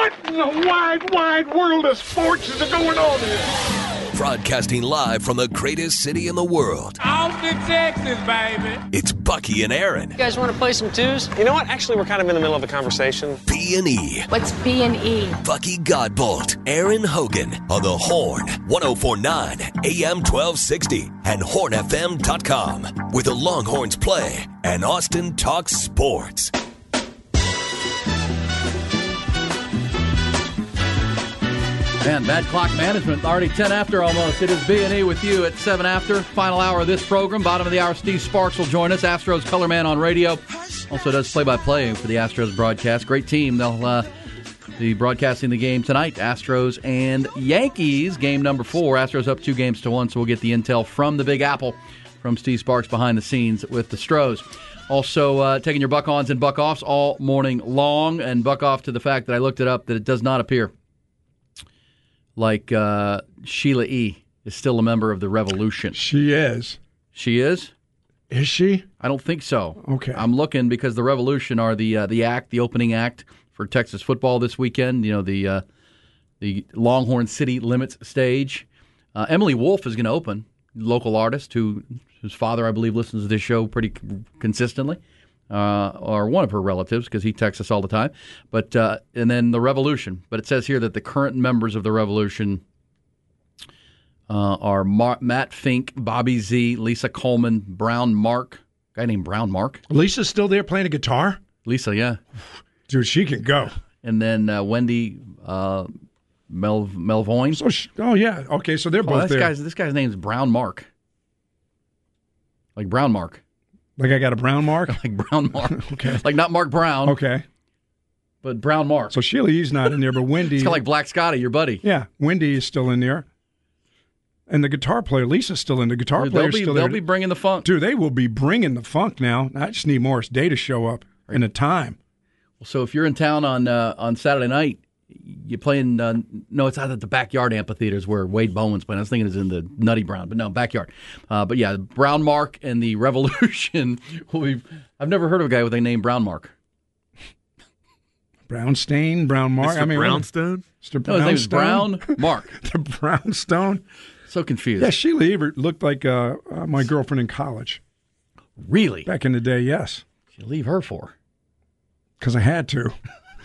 What in the wide world of sports is going on here? Broadcasting live from the greatest city in the world. Austin, Texas, baby. It's Bucky and Aaron. You guys want to play some twos? You know what? Actually, we're kind of in the middle of a conversation. B&E. What's B&E? Bucky Godbolt, Aaron Hogan on the Horn, 104.9 AM 1260 and hornfm.com, where the Longhorns play and Austin talks sports. Man, bad clock management. Already 10 after almost. It is B&E with you at 7 after. Final hour of this program. Bottom of the hour, Steve Sparks will join us. Astros color man on radio. Also does play-by-play for the Astros broadcast. Great team. They'll be broadcasting the game tonight. Astros and Yankees, game number 4. Astros up 2-1, so we'll get the intel from the Big Apple from Steve Sparks behind the scenes with the Stros. Also, taking your buck-ons and buck-offs all morning long. And buck-off to the fact that I looked it up, that it does not appear like Sheila E. is still a member of the Revolution. She is. She is? Is she? I don't think so. Okay. I'm looking because the Revolution are the opening act for Texas football this weekend. You know, the Longhorn City Limits stage. Emily Wolf is going to open, local artist whose father, I believe, listens to this show pretty consistently. Or one of her relatives, because he texts us all the time. But and then the Revolution. But it says here that the current members of the Revolution are Matt Fink, Bobby Z, Lisa Coleman, Brown Mark, guy named Brown Mark. Lisa's still there playing a guitar? Lisa, yeah. Dude, she can go. And then Wendy Melvoin. Oh, yeah. Okay, so they're both there. This guy's name is Brown Mark. Like Brown Mark. Like I got a brown mark? Like Brown Mark. Okay. Like not Mark Brown. Okay. But Brown Mark. So Sheila E's not in there, but Wendy. It's kind of like Black Scotty, your buddy. Yeah, Wendy is still in there. And the guitar player, Lisa's still in. The guitar player's still there. They'll be bringing the funk. Dude, they will be bringing the funk now. I just need Morris Day to show up in a time. So if you're in town on Saturday night, you're playing, no, it's out at the Backyard Amphitheaters where Wade Bowman's playing. I was thinking it's in the Nutty Brown, but no, Backyard. But yeah, Brown Mark and the Revolution. I've never heard of a guy with a name Brown Mark. Brownstein, Brown Mark. Mr. Brownstone? Mr. No, his name is Brown Mark. The Brownstone. So confused. Yeah, Sheila Evert looked like my girlfriend in college. Really? Back in the day, yes. What'd you leave her for? Because I had to.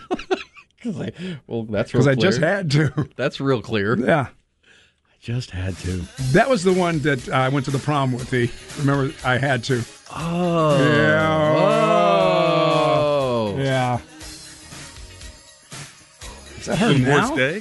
Well, that's real clear. Because I just had to. That's real clear. Yeah. I just had to. That was the one that I went to the prom with. Remember, I had to. Oh. Yeah. Oh. Yeah. Is that her now? Day?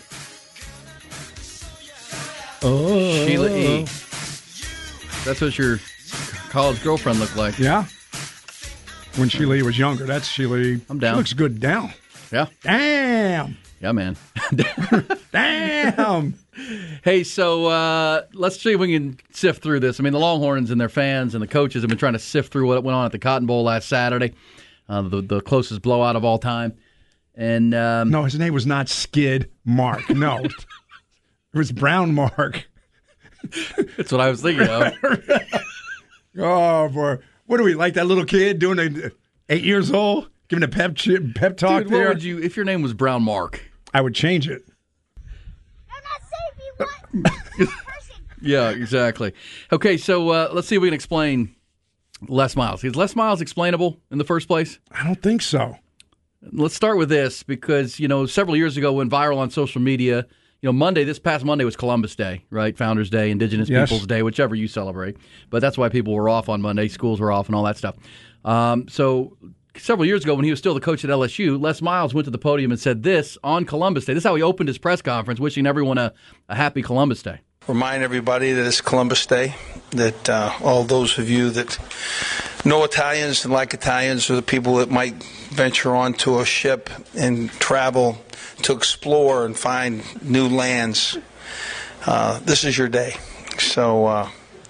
Oh. Sheila E. That's what your college girlfriend looked like. Yeah. When Sheila E was younger. That's Sheila E. I'm down. She looks good down. Yeah. Damn. Yeah, man. Damn. Hey, so let's see if we can sift through this. I mean, the Longhorns and their fans and the coaches have been trying to sift through what went on at the Cotton Bowl last Saturday, the closest blowout of all time. And no, his name was not Skid Mark. No. It was Brown Mark. That's what I was thinking of. Oh, boy. What are we, like that little kid doing 8 years old? Giving a pep talk. Dude, there. what would you, if your name was Brown Mark? I would change it. I'm not saying you want Yeah, exactly. Okay, so let's see if we can explain Les Miles. Is Les Miles explainable in the first place? I don't think so. Let's start with this because, several years ago went viral on social media. This past Monday was Columbus Day, right? Founders Day, Indigenous Peoples Day, whichever you celebrate. But that's why people were off on Monday. Schools were off and all that stuff. So several years ago when he was still the coach at LSU, Les Miles went to the podium and said this on Columbus Day. This is how he opened his press conference, wishing everyone a happy Columbus Day. Remind everybody that it's Columbus Day, that all those of you that know Italians and like Italians are the people that might venture onto a ship and travel to explore and find new lands. This is your day. So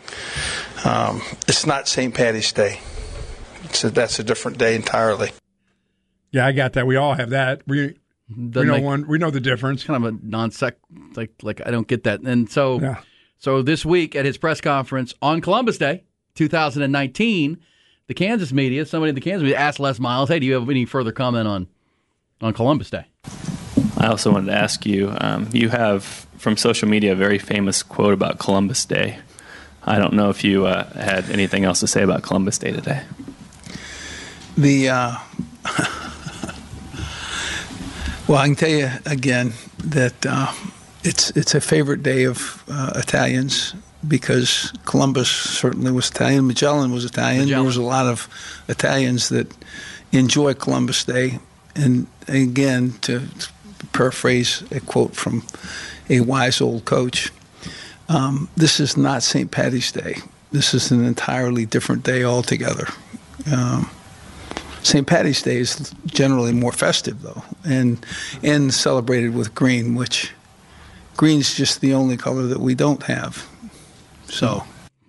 it's not St. Paddy's Day. That's a different day entirely. Yeah, I got that. We all have that. We know the difference. Kind of a non-sec, like I don't get that. And so, So this week at his press conference on Columbus Day, 2019, the Kansas media, somebody in the Kansas media asked Les Miles, "Hey, do you have any further comment on Columbus Day?" I also wanted to ask you, you have from social media a very famous quote about Columbus Day. I don't know if you had anything else to say about Columbus Day today. Well, I can tell you again that it's a favorite day of Italians because Columbus certainly was Italian. Magellan was Italian. There was a lot of Italians that enjoy Columbus Day. And again, to paraphrase a quote from a wise old coach, this is not St. Paddy's Day. This is an entirely different day altogether. St. Paddy's Day is generally more festive, though, and celebrated with green, which green's just the only color that we don't have. So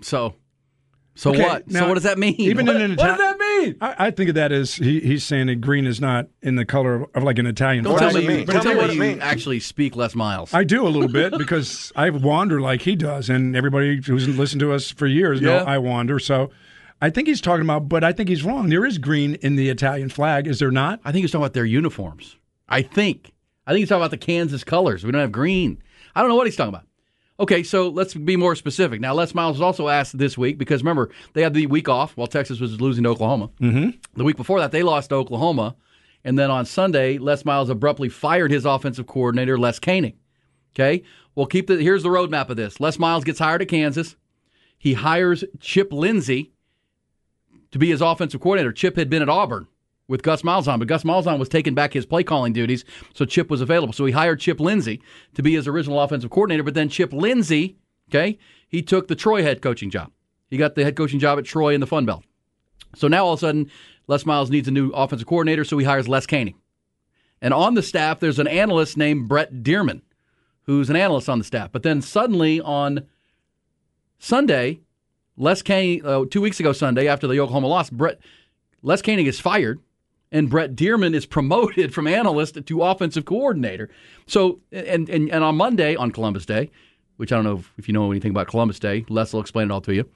okay, what? Now, so what does that mean? Even what in does that mean? I think of that as he's saying that green is not in the color of like an Italian Don't flag. tell me you actually speak Les Miles. I do a little bit because I wander like he does, and everybody who's listened to us for years know I wander. So I think he's talking about, but I think he's wrong. There is green in the Italian flag, is there not? I think he's talking about their uniforms. I think he's talking about the Kansas colors. We don't have green. I don't know what he's talking about. Okay, so let's be more specific. Now, Les Miles was also asked this week, because remember, they had the week off while Texas was losing to Oklahoma. Mm-hmm. The week before that, they lost to Oklahoma. And then on Sunday, Les Miles abruptly fired his offensive coordinator, Les Koenig. Okay? Well, here's the roadmap of this. Les Miles gets hired at Kansas. He hires Chip Lindsey to be his offensive coordinator. Chip had been at Auburn with Gus Malzahn, but Gus Malzahn was taking back his play calling duties, so Chip was available. So he hired Chip Lindsey to be his original offensive coordinator, but then Chip Lindsey, he took the Troy head coaching job. He got the head coaching job at Troy in the Fun Belt. So now all of a sudden, Les Miles needs a new offensive coordinator, so he hires Les Koenig. And on the staff, there's an analyst named Brett Dearman, who's an analyst on the staff. But then suddenly on Sunday, Les Koenig, 2 weeks ago Sunday, after the Oklahoma loss, Les Koenig is fired, and Brett Dearman is promoted from analyst to offensive coordinator. So, and on Monday, on Columbus Day, which I don't know if you know anything about Columbus Day, Les will explain it all to you.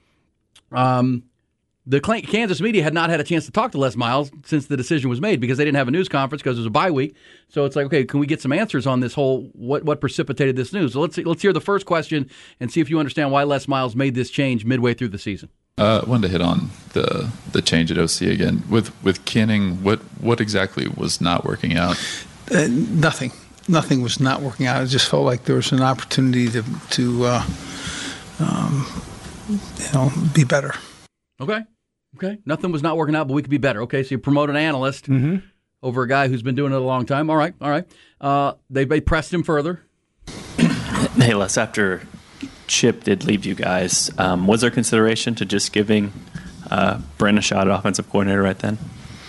The Kansas media had not had a chance to talk to Les Miles since the decision was made because they didn't have a news conference because it was a bye week. So it's like, okay, can we get some answers on this whole what precipitated this news? So let's hear the first question and see if you understand why Les Miles made this change midway through the season. I wanted to hit on the change at OC again. With Koenig, what exactly was not working out? Nothing. Nothing was not working out. It just felt like there was an opportunity to be better. Okay. Nothing was not working out, but we could be better. Okay, so you promote an analyst over a guy who's been doing it a long time. All right. They pressed him further. Hey, Les, after Chip did leave you guys, was there consideration to just giving Brent a shot at offensive coordinator right then?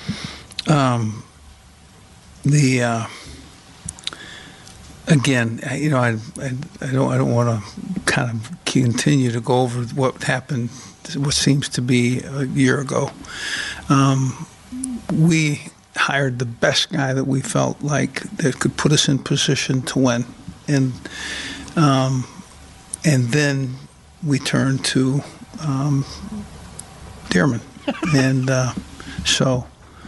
Again, I don't want to kind of continue to go over what happened, what seems to be a year ago. We hired the best guy that we felt like that could put us in position to win, and then we turned to Dearman, and so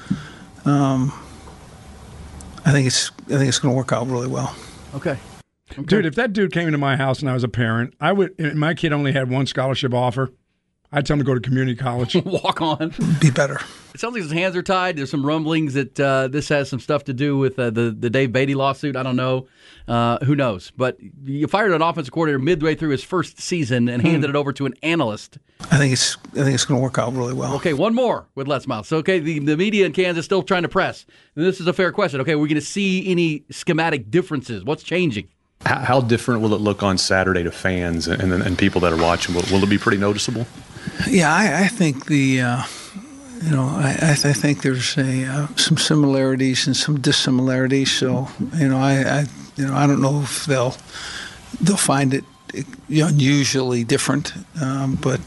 I think it's going to work out really well. Okay. Dude, if that dude came into my house and I was a parent, and my kid only had one scholarship offer, I'd tell him to go to community college. Walk on. Be better. It sounds like his hands are tied. There's some rumblings that this has some stuff to do with the Dave Beatty lawsuit. I don't know. Who knows? But you fired an offensive coordinator midway through his first season and handed it over to an analyst. I think it's going to work out really well. Okay, one more with Les Miles. So, okay, the media in Kansas still trying to press. And this is a fair question. Okay, we're going to see any schematic differences. What's changing? How different will it look on Saturday to fans and people that are watching? Will it be pretty noticeable? Yeah, I think I think there's some similarities and some dissimilarities. So I don't know if they'll find it unusually different, but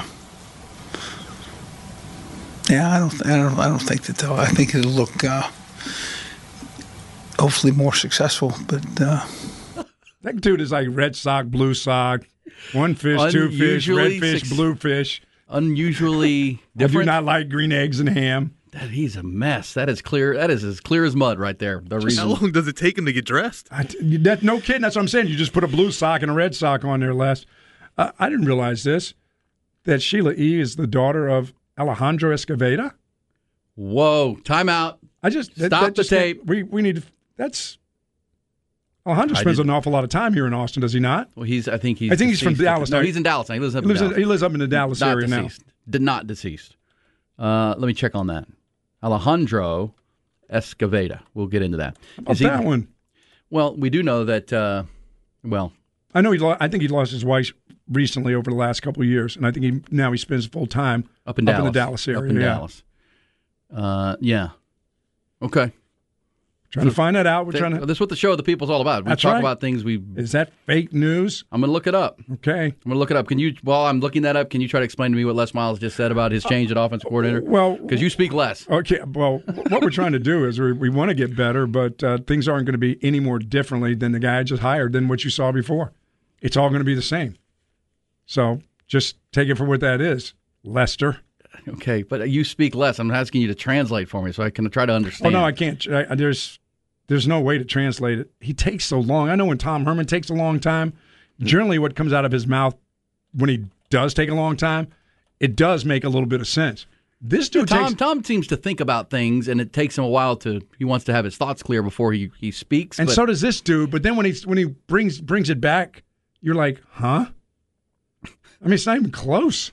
I don't think that they'll. I think it'll look hopefully more successful, but. That dude is like red sock, blue sock, one fish, two fish, red fish, blue fish. Unusually different. I do not like green eggs and ham. He's a mess. That is clear. That is as clear as mud right there. The reason. How long does it take him to get dressed? No kidding. That's what I'm saying. You just put a blue sock and a red sock on there, Les. I didn't realize this, that Sheila E. is the daughter of Alejandro Escovedo. Whoa. Time out. Stop the tape. We need to. That's. Alejandro spends an awful lot of time here in Austin, does he not? Well, I think he's from Dallas. No, he's in Dallas now. He lives up in Dallas. He lives up in the Dallas area deceased. now. Not deceased. Let me check on that. Alejandro Escovedo. We'll get into that. About that one? Well, we do know that. I know I think he lost his wife recently over the last couple of years, and I think he spends full time up in the Dallas area. Up in Dallas. Yeah. Okay. Trying to find that out. This is what the show of the people's all about. We talk about things we. Is that fake news? I'm going to look it up. Okay. I'm going to look it up. Can you? While I'm looking that up, can you try to explain to me what Les Miles just said about his change at offensive coordinator? Well, because you speak less. Okay. Well, what we're trying to do is we want to get better, but things aren't going to be any more differently than the guy I just hired than what you saw before. It's all going to be the same. So just take it for what that is, Lester. Okay, but you speak less. I'm asking you to translate for me so I can try to understand. Oh, no, I can't. There's no way to translate it. He takes so long. I know when Tom Herman takes a long time, generally what comes out of his mouth when he does take a long time, it does make a little bit of sense. This dude Tom seems to think about things, and it takes him a while he wants to have his thoughts clear before he speaks. And so does this dude, but then when he brings it back, you're like, huh? I mean, it's not even close.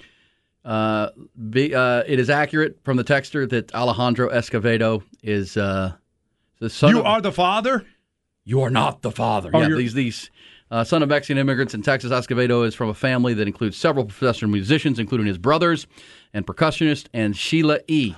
It is accurate from the texter that Alejandro Escovedo is the son. You are the father? You are not the father. Oh, yeah, these son of Mexican immigrants in Texas. Escovedo is from a family that includes several professional musicians, including his brothers and percussionist and Sheila E.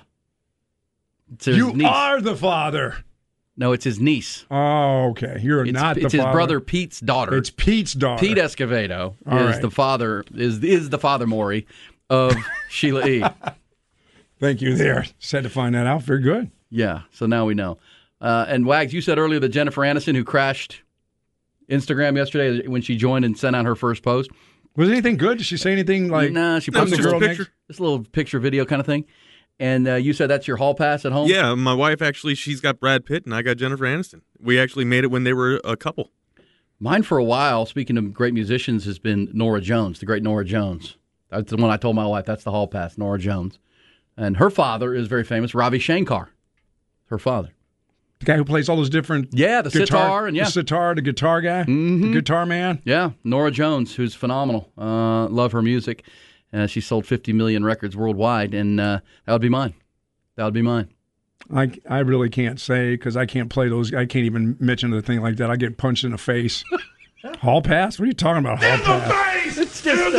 You are the father. No, it's his niece. Oh, okay. It's not the father. It's his brother Pete's daughter. It's Pete's daughter. Pete Escovedo is the father. Is the father Maury of Sheila E. Thank you. There, said to find that out. Very good. Yeah. So now we know. And Wags, you said earlier that Jennifer Aniston, who crashed Instagram yesterday when she joined and sent out her first post, was anything good? Did she say anything like? Nah, she posted a picture. This little picture video kind of thing. And you said that's your hall pass at home? Yeah, my wife she's got Brad Pitt and I got Jennifer Aniston. We actually made it when they were a couple. Mine for a while, speaking of great musicians, has been Norah Jones, the great Norah Jones. That's the one I told my wife, that's the hall pass, Norah Jones. And her father is very famous, Ravi Shankar, her father. The guy who plays all those different the sitar. The sitar, the guitar guy, the guitar man. Yeah, Norah Jones, who's phenomenal. Love her music. She sold 50 million records worldwide, and that would be mine. That would be mine. I really can't say because I can't play those. I can't even mention a thing like that. I get punched in the face. Hall pass? What are you talking about? Hall pass? It's just it's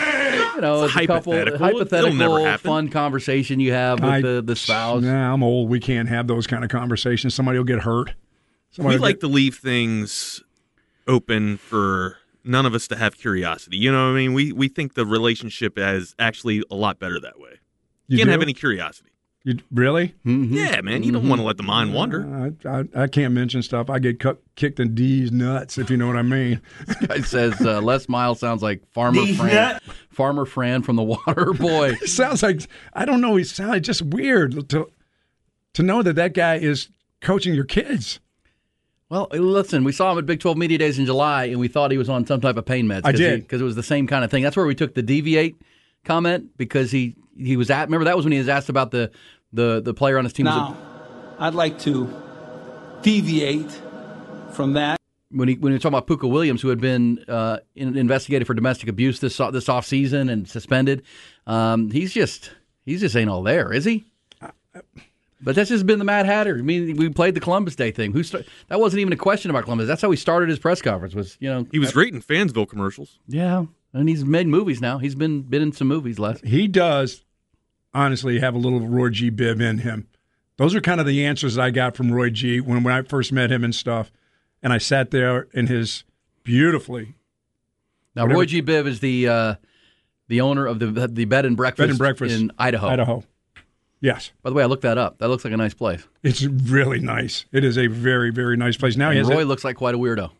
a couple hypothetical fun conversation you have with the spouse. Nah, I'm old. We can't have those kind of conversations. Somebody will get hurt. We like to leave things open for none of us to have curiosity. You know what I mean? We think the relationship is actually a lot better that way. You can't have any curiosity. You really? Mm-hmm. Yeah, man. You don't want to let the mind wander. I can't mention stuff. I get kicked in D's nuts, if you know what I mean. This guy says Les Miles sounds like Farmer Fran from The Water Boy. He sounds like, I don't know, he sounds just weird to know that guy is coaching your kids. Well, listen, we saw him at Big 12 Media Days in July, and we thought he was on some type of pain meds. I did. Because it was the same kind of thing. That's where we took the deviate comment, because he was remember that was when he was asked about the player on his team. Now, I'd like to deviate from that. When he was talking about Puka Williams, who had been investigated for domestic abuse this offseason and suspended, he's just ain't all there, is he? But that's just been the Mad Hatter. I mean, we played the Columbus Day thing. That wasn't even a question about Columbus. That's how he started his press conference. He was great in Fansville commercials. Yeah, and he's made movies now. He's been in some movies. He does, honestly, have a little Roy G. Biv in him. Those are kind of the answers that I got from Roy G. when I first met him and stuff. And I sat there in his beautifully. Now, Roy G. Biv is the owner of the bed and breakfast in Idaho. Yes. By the way, I looked that up. That looks like a nice place. It's really nice. It is a very, very nice place. Now Roy looks like quite a weirdo.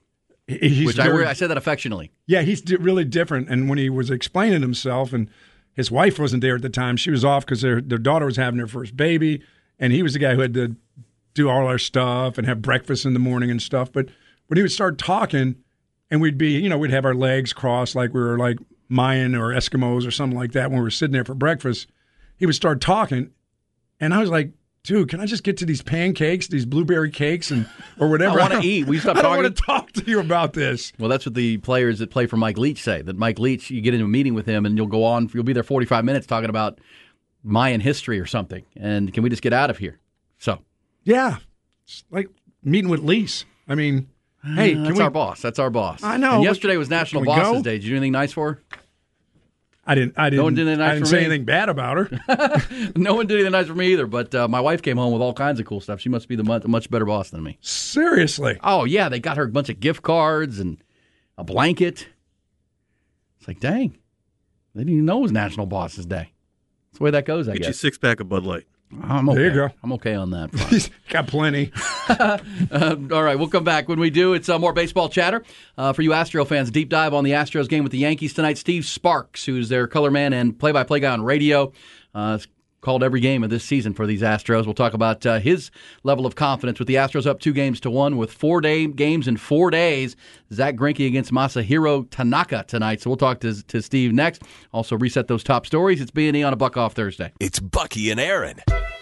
I said that affectionately. Yeah, he's really different. And when he was explaining himself, and his wife wasn't there at the time, she was off because their daughter was having her first baby, and he was the guy who had to do all our stuff and have breakfast in the morning and stuff. But when he would start talking, and we'd be, we'd have our legs crossed like we were like Mayan or Eskimos or something like that when we were sitting there for breakfast, he would start talking, and I was like, dude, can I just get to these pancakes, these blueberry cakes, or whatever? I want to eat. Will you stop I talking? don't want to talk to you about this. Well, that's what the players that play for Mike Leach say, that Mike Leach, you get into a meeting with him, and you'll be there 45 minutes talking about Mayan history or something, and can we just get out of here? So, yeah, it's like meeting with Leach. I mean, hey, that's our boss. That's our boss. I know. And yesterday was National Bosses Day. Did you do anything nice for her? I didn't. No one did anything nice I didn't for say me? anything bad about her. No one did anything nice for me either. But my wife came home with all kinds of cool stuff. She must be the much better boss than me. Seriously? Oh yeah, they got her a bunch of gift cards and a blanket. It's like, dang, they didn't even know it was National Bosses Day. That's the way that goes, I Get guess. you a 6-pack of Bud Light. I'm okay. There you go. I'm okay on that front. Got plenty. All right, we'll come back. When we do, it's more baseball chatter. For you Astro fans, deep dive on the Astros game with the Yankees tonight. Steve Sparks, who's their color man and play-by-play guy on radio, has called every game of this season for these Astros. We'll talk about his level of confidence with the Astros up 2-1 with 4-day games in 4 days. Zach Greinke against Masahiro Tanaka tonight. So we'll talk to Steve next. Also reset those top stories. It's B&E on a Buck Off Thursday. It's Bucky and Aaron.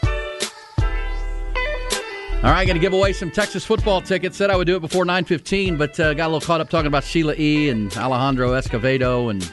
All right, going to give away some Texas football tickets. Said I would do it before 9:15, but got a little caught up talking about Sheila E. and Alejandro Escovedo and,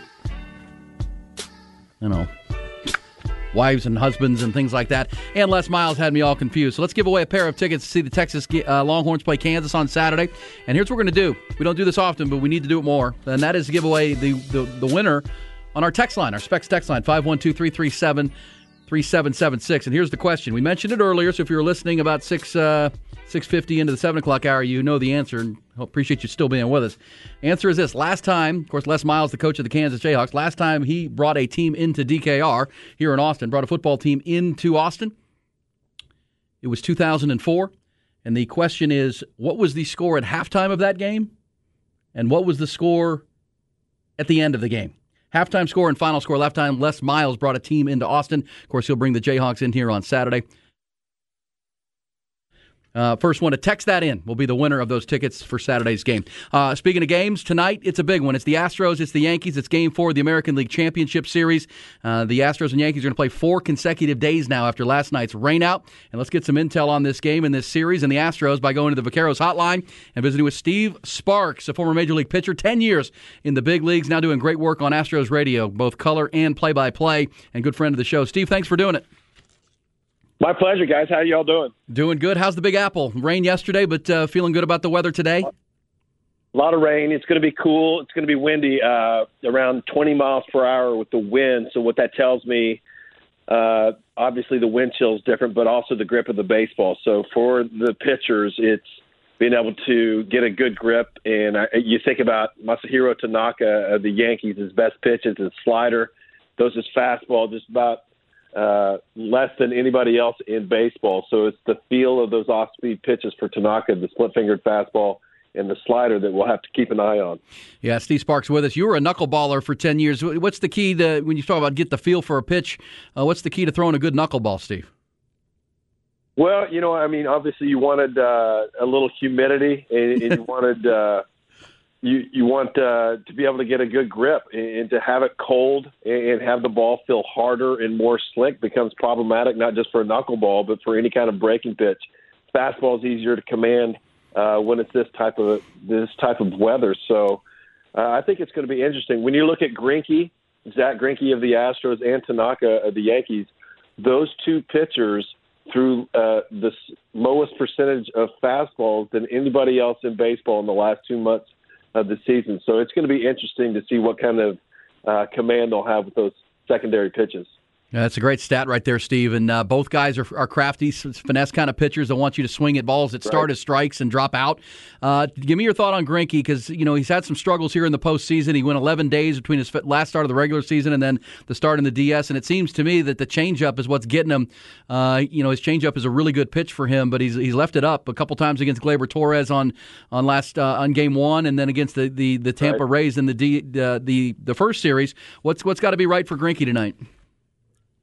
wives and husbands and things like that. And Les Miles had me all confused. So let's give away a pair of tickets to see the Texas Longhorns play Kansas on Saturday. And here's what we're going to do. We don't do this often, but we need to do it more. And that is to give away the winner on our text line, our Specs text line, 512-337-3776. And here's the question. We mentioned it earlier, so if you were listening about 6:50 into the 7 o'clock hour, you know the answer, and I appreciate you still being with us. Answer is this. Last time, of course, Les Miles, the coach of the Kansas Jayhawks, last time he brought a team into DKR here in Austin, brought a football team into Austin, it was 2004. And the question is, what was the score at halftime of that game? And what was the score at the end of the game? Halftime score and final score. Last time Les Miles brought a team into Austin. Of course, he'll bring the Jayhawks in here on Saturday. First one to text that in will be the winner of those tickets for Saturday's game. Speaking of games, tonight it's a big one. It's the Astros, it's the Yankees. It's Game 4 of the American League Championship Series. The Astros and Yankees are going to play 4 consecutive days now after last night's rainout. And let's get some intel on this game and this series and the Astros by going to the Vaqueros hotline and visiting with Steve Sparks, a former Major League pitcher, 10 years in the big leagues, now doing great work on Astros radio, both color and play-by-play, and good friend of the show. Steve, thanks for doing it. My pleasure, guys. How y'all doing? Doing good. How's the Big Apple? Rain yesterday, but feeling good about the weather today? A lot of rain. It's going to be cool. It's going to be windy, around 20 miles per hour with the wind. So what that tells me, obviously the wind chill is different, but also the grip of the baseball. So for the pitchers, it's being able to get a good grip. And you think about Masahiro Tanaka of the Yankees, his best pitch is his slider. Those his fastball, just about less than anybody else in baseball. So it's the feel of those off-speed pitches for Tanaka, the split-fingered fastball and the slider that we'll have to keep an eye on. Yeah, Steve Sparks with us. You were a knuckleballer for 10 years. What's the key to, when you talk about get the feel for a pitch, what's the key to throwing a good knuckleball, Steve? Well, obviously you wanted a little humidity, and you wanted you want to be able to get a good grip, and to have it cold and have the ball feel harder and more slick becomes problematic, not just for a knuckleball, but for any kind of breaking pitch. Fastball is easier to command when it's this type of weather. So I think it's going to be interesting. When you look at Greinke, Zach Greinke of the Astros and Tanaka of the Yankees, those two pitchers threw the lowest percentage of fastballs than anybody else in baseball in the last 2 months of the season. So it's going to be interesting to see what kind of command they'll have with those secondary pitches. Yeah, that's a great stat right there, Steve. And both guys are crafty, finesse kind of pitchers that want you to swing at balls that start as strikes and drop out. Give me your thought on Greinke, because he's had some struggles here in the postseason. He went 11 days between his last start of the regular season and then the start in the DS. And it seems to me that the changeup is what's getting him. His changeup is a really good pitch for him, but he's left it up a couple times against Gleyber Torres on Game 1, and then against the Tampa Rays in the first series. What's got to be right for Greinke tonight?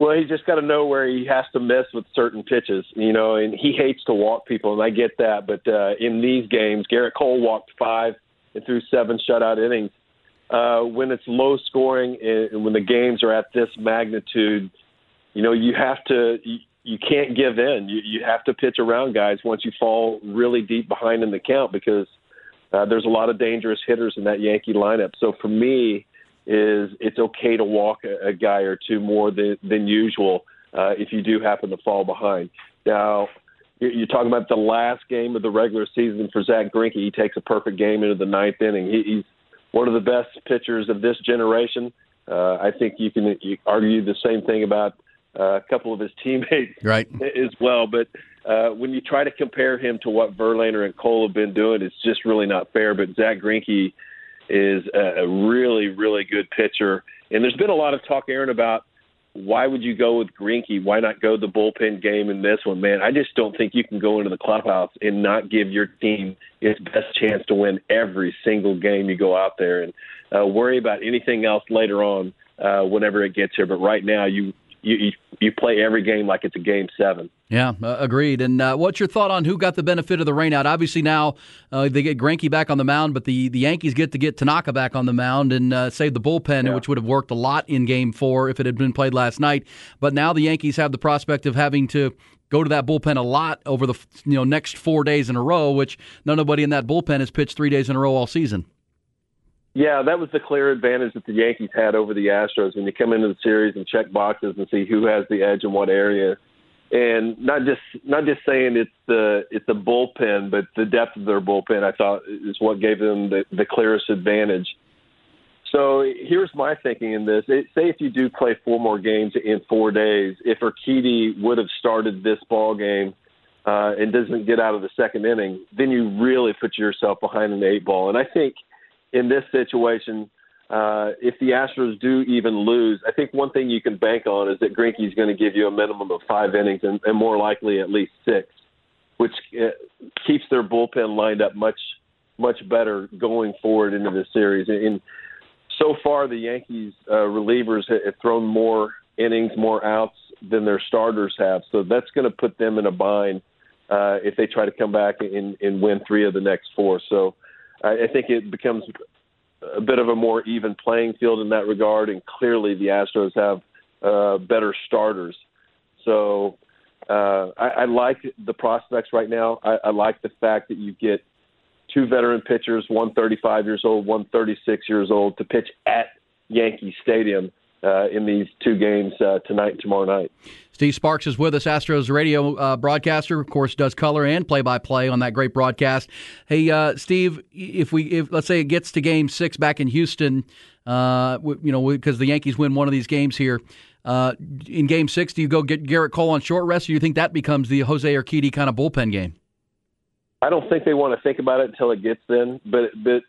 Well, he's just got to know where he has to miss with certain pitches, and he hates to walk people, and I get that. But in these games, Garrett Cole walked 5 and threw 7 shutout innings. When it's low scoring and when the games are at this magnitude, you have to you can't give in. You have to pitch around guys once you fall really deep behind in the count because there's a lot of dangerous hitters in that Yankee lineup. So for me, it's okay to walk a guy or two more than usual if you do happen to fall behind. Now, you're talking about the last game of the regular season for Zach Greinke. He takes a perfect game into the 9th inning. He's one of the best pitchers of this generation. I think you can argue the same thing about a couple of his teammates as well. But when you try to compare him to what Verlander and Cole have been doing, it's just really not fair. But Zach Greinke is a really, really good pitcher. And there's been a lot of talk, Aaron, about why would you go with Greinke? Why not go the bullpen game in this one? Man, I just don't think you can go into the clubhouse and not give your team its best chance to win every single game you go out there and worry about anything else later on whenever it gets here. But right now, you play every game like it's a Game 7. Yeah, agreed. And what's your thought on who got the benefit of the rainout? Obviously now they get Greinke back on the mound, but the Yankees get to get Tanaka back on the mound and save the bullpen, which would have worked a lot in Game 4 if it had been played last night. But now the Yankees have the prospect of having to go to that bullpen a lot over the next 4 days in a row, which nobody in that bullpen has pitched 3 days in a row all season. Yeah, that was the clear advantage that the Yankees had over the Astros when you come into the series and check boxes and see who has the edge in what area. And not just saying it's the bullpen, but the depth of their bullpen, I thought, is what gave them the clearest advantage. So here's my thinking in this. Say if you do play 4 more games in 4 days, if Urquidy would have started this ball game and doesn't get out of the second inning, then you really put yourself behind an 8 ball. And I think in this situation, if the Astros do even lose, I think one thing you can bank on is that Greinke is going to give you a minimum of 5 innings and more likely at least 6, which keeps their bullpen lined up much, much better going forward into the series. And so far, the Yankees relievers have thrown more innings, more outs than their starters have. So that's going to put them in a bind if they try to come back and win 3 of the next 4. So I think it becomes a bit of a more even playing field in that regard, and clearly the Astros have better starters. So I like the prospects right now. I like the fact that you get 2 veteran pitchers, one 35 years old, one 36 years old, to pitch at Yankee Stadium in these 2 games tonight and tomorrow night. Steve Sparks is with us, Astros radio broadcaster, of course, does color and play-by-play on that great broadcast. Hey, Steve, if let's say it gets to Game 6 back in Houston, because the Yankees win one of these games here, in Game 6, do you go get Garrett Cole on short rest, or do you think that becomes the Jose Urquidy kind of bullpen game? I don't think they want to think about it until it gets in, but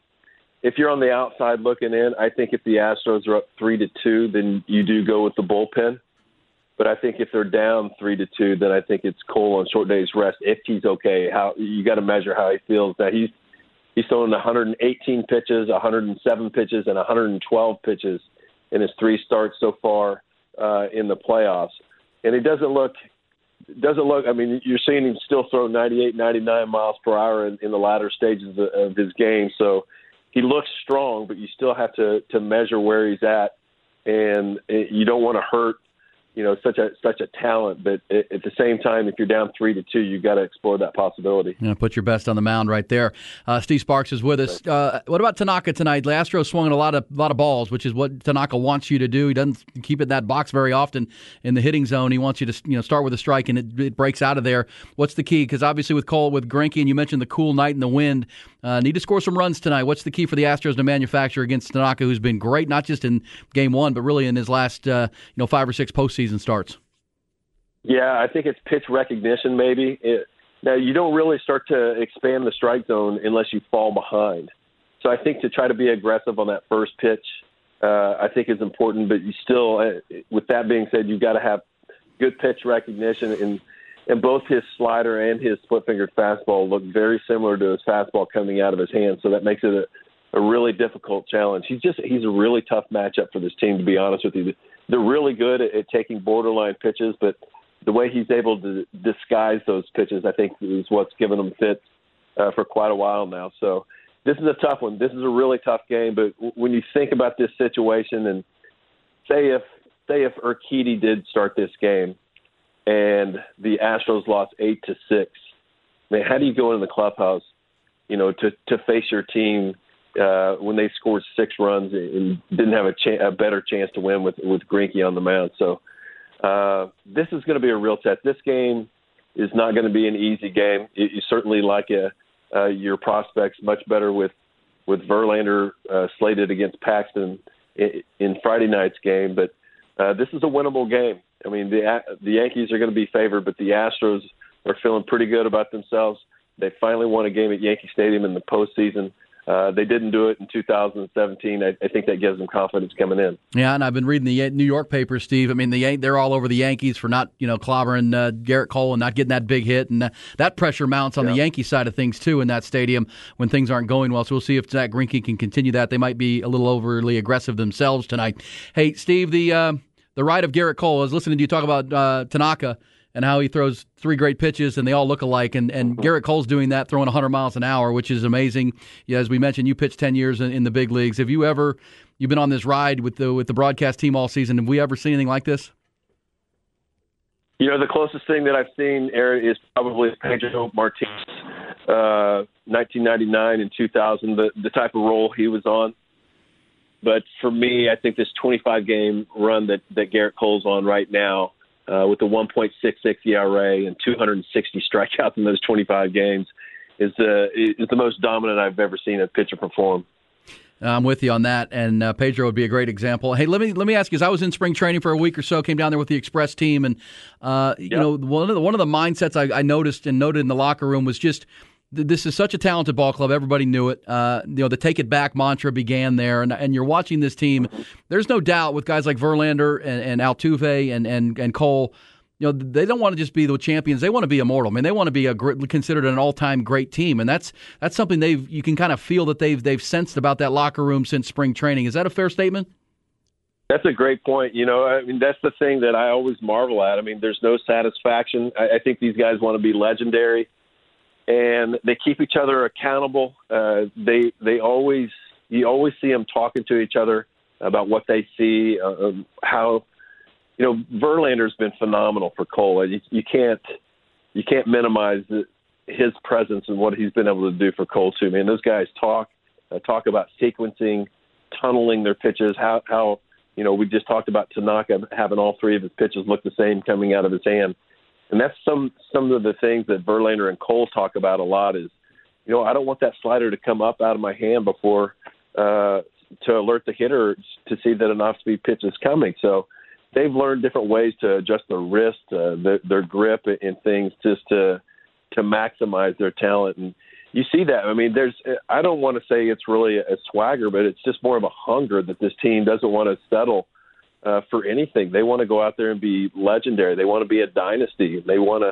if you're on the outside looking in, I think if the Astros are up 3-2, then you do go with the bullpen. But I think if they're down 3-2, then I think it's Cole on short day's rest if he's okay. You got to measure how he feels. Now he's thrown 118 pitches, 107 pitches, and 112 pitches in his 3 starts so far in the playoffs, and it doesn't look. I mean, you're seeing him still throw 98, 99 miles per hour in the latter stages of his game. So he looks strong, but you still have to measure where he's at, and you don't want to hurt such a talent, but at the same time, if you're down 3-2, you got to explore that possibility. Yeah, put your best on the mound right there. Steve Sparks is with us. What about Tanaka tonight? The Astros swung a lot of balls, which is what Tanaka wants you to do. He doesn't keep it in that box very often in the hitting zone. He wants you to start with a strike and it breaks out of there. What's the key? Because obviously with Cole, with Greinke, and you mentioned the cool night and the wind, need to score some runs tonight. What's the key for the Astros to manufacture against Tanaka, who's been great, not just in Game 1, but really in his last 5 or 6 postseason starts? Yeah, I think it's pitch recognition maybe. Now, you don't really start to expand the strike zone unless you fall behind. So I think to try to be aggressive on that first pitch, I think is important. But you still, with that being said, you've got to have good pitch recognition. And both his slider and his split-fingered fastball look very similar to his fastball coming out of his hand. So that makes it a really difficult challenge. He's a really tough matchup for this team, to be honest with you. they're really good at taking borderline pitches, but the way he's able to disguise those pitches, I think, is what's given them fits for quite a while now. So this is a tough one. This is a really tough game. But when you think about this situation, and say if Urquidy did start this game and the Astros lost 8-6, man, how do you go into the clubhouse, to face your team when they scored 6 runs and didn't have a better chance to win with Greinke on the mound? So this is going to be a real test. This game is not going to be an easy game. You certainly like your prospects much better with Verlander slated against Paxton in Friday night's game, but this is a winnable game. I mean, the Yankees are going to be favored, but the Astros are feeling pretty good about themselves. They finally won a game at Yankee Stadium in the postseason. They didn't do it in 2017. I think that gives them confidence coming in. Yeah, and I've been reading the New York papers, Steve. I mean, they're all over the Yankees for not, clobbering Garrett Cole and not getting that big hit, and that pressure mounts on the Yankee side of things too in that stadium when things aren't going well. So we'll see if Zach Greinke can continue that. They might be a little overly aggressive themselves tonight. Hey, Steve, the ride of Garrett Cole. I was listening to you talk about Tanaka and how he throws 3 great pitches, and they all look alike. And Garrett Cole's doing that, throwing 100 miles an hour, which is amazing. Yeah, as we mentioned, you pitched 10 years in the big leagues. Have you've been on this ride with the broadcast team all season? Have we ever seen anything like this? The closest thing that I've seen, Aaron, is probably Pedro Martinez, 1999 and 2000, the type of role he was on. But for me, I think this 25-game run that Garrett Cole's on right now, with the 1.66 ERA and 260 strikeouts in those 25 games, is the most dominant I've ever seen a pitcher perform. I'm with you on that, and Pedro would be a great example. Hey, let me ask you, as I was in spring training for a week or so, came down there with the Express team, and one of the mindsets I noticed and noted in the locker room was just, this is such a talented ball club. Everybody knew it. The take it back mantra began there, and you're watching this team. There's no doubt with guys like Verlander and Altuve and Cole. They don't want to just be the champions. They want to be immortal. I mean, they want to be considered an all-time great team, and that's something you can kind of feel that they've sensed about that locker room since spring training. Is that a fair statement? That's a great point. I mean, that's the thing that I always marvel at. I mean, there's no satisfaction. I think these guys want to be legendary. And they keep each other accountable. You always see them talking to each other about what they see. How Verlander's been phenomenal for Cole. You can't minimize his presence and what he's been able to do for Cole too. Man, those guys talk about sequencing, tunneling their pitches. How we just talked about Tanaka having all 3 of his pitches look the same coming out of his hand. And that's some of the things that Verlander and Cole talk about a lot is, I don't want that slider to come up out of my hand before to alert the hitter to see that an off-speed pitch is coming. So they've learned different ways to adjust their wrist, their grip and things just to maximize their talent. And you see that. I mean, I don't want to say it's really a swagger, but it's just more of a hunger that this team doesn't want to settle for anything. They want to go out there and be legendary. They want to be a dynasty. They want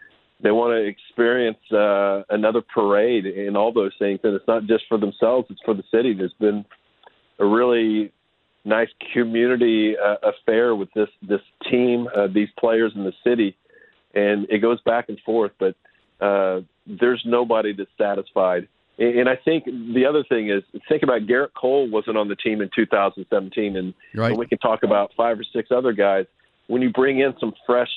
to experience another parade and all those things. And it's not just for themselves; it's for the city. There's been a really nice community affair with this team, these players in the city, and it goes back and forth. But there's nobody that's satisfied. And I think the other thing is, think about Garrett Cole wasn't on the team in 2017, and we can talk about 5 or 6 other guys. When you bring in some fresh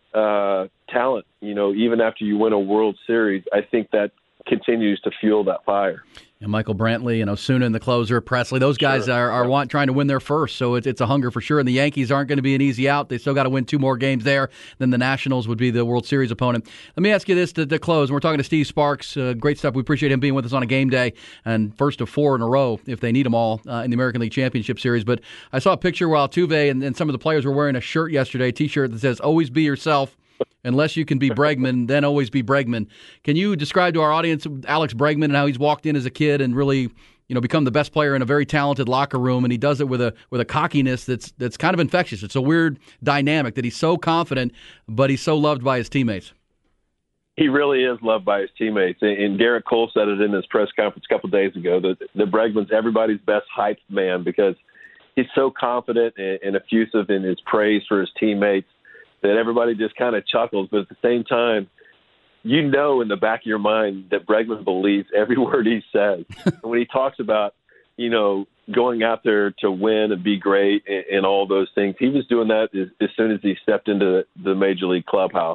talent, even after you win a World Series, I think that continues to fuel that fire. And Michael Brantley, Osuna in the closer, Presley, those guys are trying to win their first, so it's a hunger for sure. And the Yankees aren't going to be an easy out. They still got to win 2 more games there. Then the Nationals would be the World Series opponent. Let me ask you this to close. We're talking to Steve Sparks. Great stuff. We appreciate him being with us on a game day, and first of 4 in a row if they need them all in the American League Championship Series. But I saw a picture where Altuve and some of the players were wearing a shirt yesterday, a T-shirt that says, "Always be yourself. Unless you can be Bregman, then always be Bregman." Can you describe to our audience Alex Bregman and how he's walked in as a kid and really, become the best player in a very talented locker room, and he does it with a cockiness that's kind of infectious. It's a weird dynamic that he's so confident, but he's so loved by his teammates. He really is loved by his teammates, and Garrett Cole said it in his press conference a couple of days ago that Bregman's everybody's best hype man because he's so confident and effusive in his praise for his teammates that everybody just kind of chuckles. But at the same time, you know in the back of your mind that Bregman believes every word he says. And when he talks about, going out there to win and be great and all those things, he was doing that as soon as he stepped into the Major League clubhouse.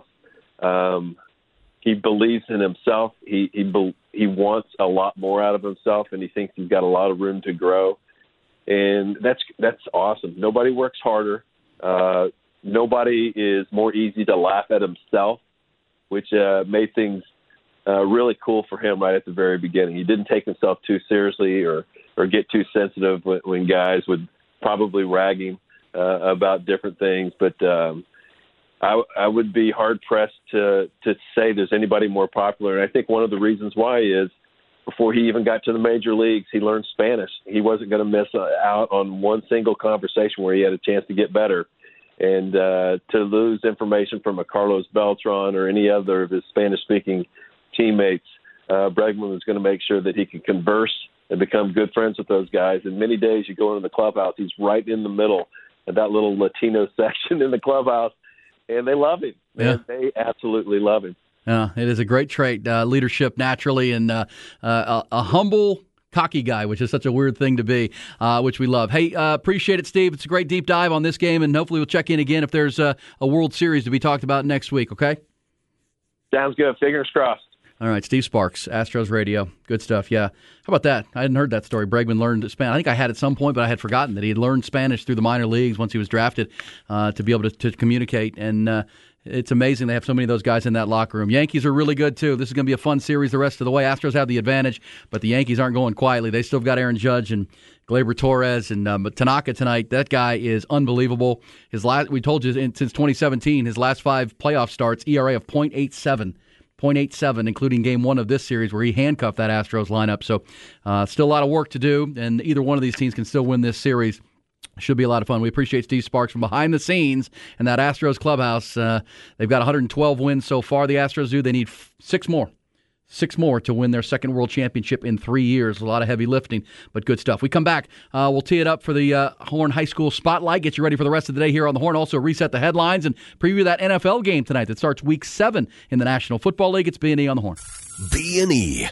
He believes in himself. He wants a lot more out of himself, and he thinks he's got a lot of room to grow. And that's awesome. Nobody works harder. Nobody is more easy to laugh at himself, which made things really cool for him right at the very beginning. He didn't take himself too seriously or get too sensitive when guys would probably rag him about different things. But I would be hard-pressed to say there's anybody more popular. And I think one of the reasons why is before he even got to the major leagues, he learned Spanish. He wasn't going to miss out on one single conversation where he had a chance to get better. And to lose information from a Carlos Beltran or any other of his Spanish-speaking teammates, Bregman was going to make sure that he could converse and become good friends with those guys. And many days you go into the clubhouse, he's right in the middle of that little Latino section in the clubhouse, and they love him. Yeah. They absolutely love him. Yeah, it is a great trait, leadership naturally, and a humble, cocky guy, which is such a weird thing to be, which we love. Hey, appreciate it, Steve. It's a great deep dive on this game, and hopefully we'll check in again if there's a World Series to be talked about next week, okay? Sounds good. Fingers crossed. All right, Steve Sparks, Astros Radio. Good stuff, yeah. How about that? I hadn't heard that story. Bregman learned Spanish. I think I had at some point, but I had forgotten that he had learned Spanish through the minor leagues once he was drafted to be able to communicate. And it's amazing they have so many of those guys in that locker room. Yankees are really good, too. This is going to be a fun series the rest of the way. Astros have the advantage, but the Yankees aren't going quietly. They still got Aaron Judge and Gleyber Torres and Tanaka tonight. That guy is unbelievable. We told you since 2017, his last 5 playoff starts, ERA of .87, including Game 1 of this series where he handcuffed that Astros lineup. So still a lot of work to do, and either one of these teams can still win this series. Should be a lot of fun. We appreciate Steve Sparks from behind the scenes in that Astros clubhouse. They've got 112 wins so far, the Astros do. They need 6 more. 6 more to win their second World Championship in 3 years. A lot of heavy lifting, but good stuff. We come back. We'll tee it up for the Horn High School Spotlight, get you ready for the rest of the day here on the Horn. Also reset the headlines and preview that NFL game tonight that starts Week 7 in the National Football League. It's B&E on the Horn. B&E.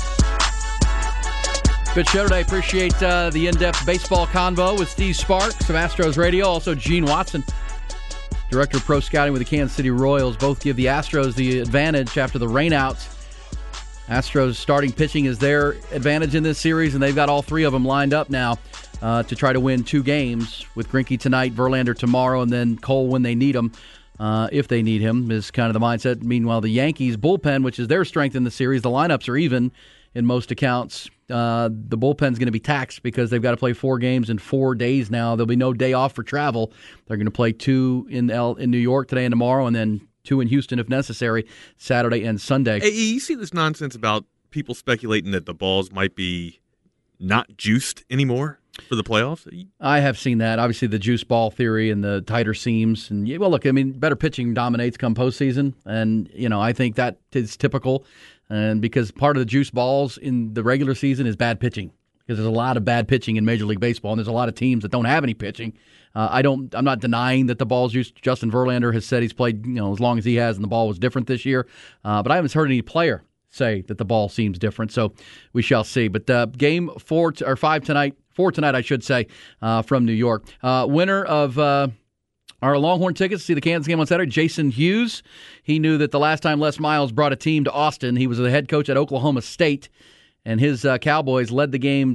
Good show today. Appreciate the in-depth baseball convo with Steve Sparks of Astros Radio. Also, Gene Watson, Director of Pro Scouting with the Kansas City Royals. Both give the Astros the advantage after the rainouts. Astros starting pitching is their advantage in this series, and they've got all 3 of them lined up now to try to win 2 games with Greinke tonight, Verlander tomorrow, and then Cole when they need him. If they need him, is kind of the mindset. Meanwhile, the Yankees bullpen, which is their strength in the series, the lineups are even in most accounts. The bullpen's going to be taxed because they've got to play 4 games in 4 days now. There'll be no day off for travel. They're going to play 2 in New York today and tomorrow, and then 2 in Houston if necessary, Saturday and Sunday. Hey, you see this nonsense about people speculating that the balls might be not juiced anymore for the playoffs? I have seen that. Obviously, the juice ball theory and the tighter seams. And well, look, I mean, better pitching dominates come postseason, and I think that is typical. And because part of the juice balls in the regular season is bad pitching, because there's a lot of bad pitching in Major League Baseball, and there's a lot of teams that don't have any pitching. I'm not denying that the ball's juiced. Justin Verlander has said he's played as long as he has, and the ball was different this year. But I haven't heard any player say that the ball seems different. So we shall see. But game 4 or 5 tonight, 4 tonight, I should say, from New York. Winner of our Longhorn tickets to see the Kansas game on Saturday, Jason Hughes. He knew that the last time Les Miles brought a team to Austin, he was the head coach at Oklahoma State, and his Cowboys led the game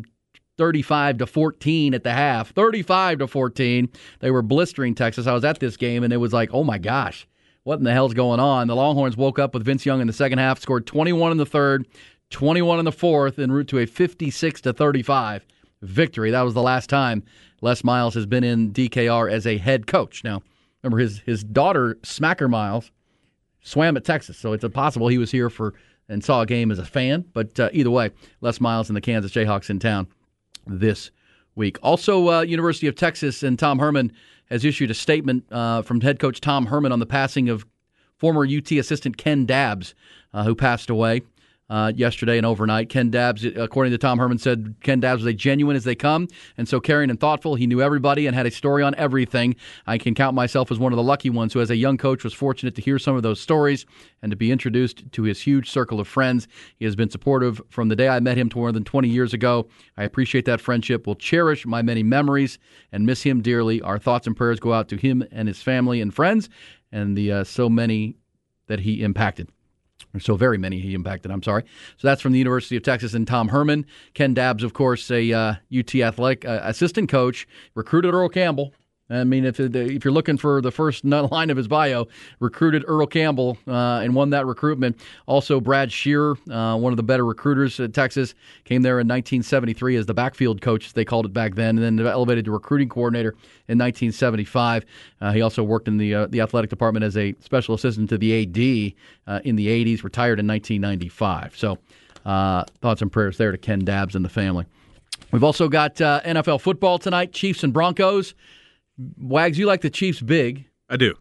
35-14 at the half. 35-14. They were blistering Texas. I was at this game, and it was like, oh my gosh, what in the hell's going on? The Longhorns woke up with Vince Young in the second half, scored 21 in the third, 21 in the fourth, en route to a 56-35 victory. That was the last time Les Miles has been in DKR as a head coach. Now, remember, his daughter, Smacker Miles, swam at Texas, so it's possible he was here and saw a game as a fan. But either way, Les Miles and the Kansas Jayhawks in town this week. Also, University of Texas and Tom Herman has issued a statement from head coach Tom Herman on the passing of former UT assistant Ken Dabbs, who passed away. yesterday and overnight. Ken Dabbs, according to Tom Herman, said Ken Dabbs was as genuine as they come, and so caring and thoughtful. He knew everybody and had a story on everything. I can count myself as one of the lucky ones who, as a young coach, was fortunate to hear some of those stories and to be introduced to his huge circle of friends. He has been supportive from the day I met him more than 20 years ago. I appreciate that friendship. Will cherish my many memories and miss him dearly. Our thoughts and prayers go out to him and his family and friends and the so many that he impacted. Or so very many he impacted, I'm sorry. So that's from the University of Texas and Tom Herman. Ken Dabbs, of course, a UT Athletic assistant coach, recruited Earl Campbell. I mean, if you're looking for the first line of his bio, recruited Earl Campbell and won that recruitment. Also, Brad Shearer, one of the better recruiters at Texas, came there in 1973 as the backfield coach, as they called it back then, and then elevated to recruiting coordinator in 1975. He also worked in the athletic department as a special assistant to the AD in the 80s, retired in 1995. So thoughts and prayers there to Ken Dabbs and the family. We've also got NFL football tonight, Chiefs and Broncos. Wags, you like the Chiefs big. I do.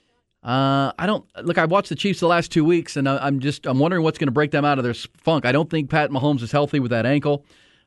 I don't look. I watched the Chiefs the last 2 weeks, and I'm wondering what's going to break them out of their funk. I don't think Pat Mahomes is healthy with that ankle.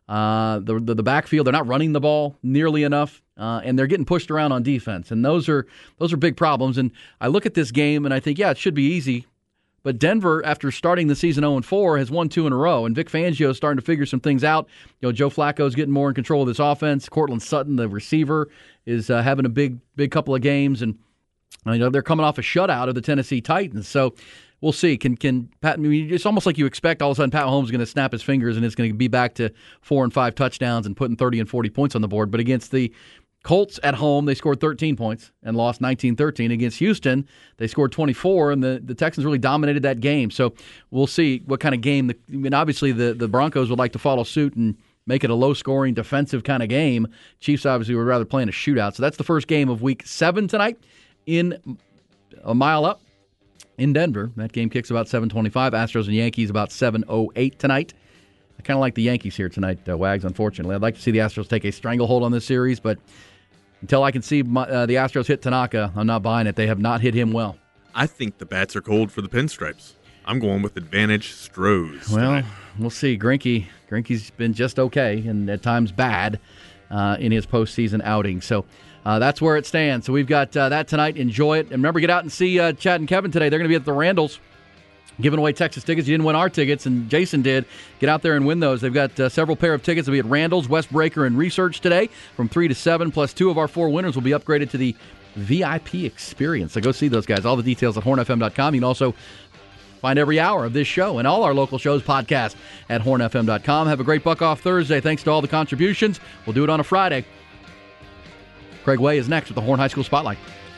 The backfield, they're not running the ball nearly enough, and they're getting pushed around on defense, and those are big problems. And I look at this game, and I think, yeah, it should be easy. But Denver, after starting the season 0-4, has won 2 in a row, and Vic Fangio is starting to figure some things out. Joe Flacco's getting more in control of this offense. Cortland Sutton, the receiver, is having a big couple of games, and they're coming off a shutout of the Tennessee Titans. So we'll see. Can Pat? I mean, it's almost like you expect all of a sudden Pat Mahomes is going to snap his fingers and it's going to be back to 4 and 5 touchdowns and putting 30 and 40 points on the board. But against the Colts at home, they scored 13 points and lost 19-13. Against Houston, they scored 24, and the Texans really dominated that game. So we'll see what kind of game. Obviously, the Broncos would like to follow suit and make it a low-scoring, defensive kind of game. Chiefs obviously would rather play in a shootout. So that's the first game of Week 7 tonight in a mile up in Denver. That game kicks about 7:25. Astros and Yankees about 7:08 tonight. I kind of like the Yankees here tonight, Wags, unfortunately. I'd like to see the Astros take a stranglehold on this series, but until I can see the Astros hit Tanaka, I'm not buying it. They have not hit him well. I think the bats are cold for the Pinstripes. I'm going with advantage Stros. Well, tonight. We'll see. Greinke's been just okay and at times bad in his postseason outing. So that's where it stands. So we've got that tonight. Enjoy it. And remember, get out and see Chad and Kevin today. They're going to be at the Randalls giving away Texas tickets. You didn't win our tickets, and Jason did. Get out there and win those. They've got several pair of tickets. They'll be at Randall's, West Breaker, and Research today from 3 to 7, plus 2 of our 4 winners will be upgraded to the VIP experience. So go see those guys. All the details at hornfm.com. You can also find every hour of this show and all our local shows podcast at hornfm.com. Have a great Buck Off Thursday. Thanks to all the contributions. We'll do it on a Friday. Craig Way is next with the Horn High School Spotlight.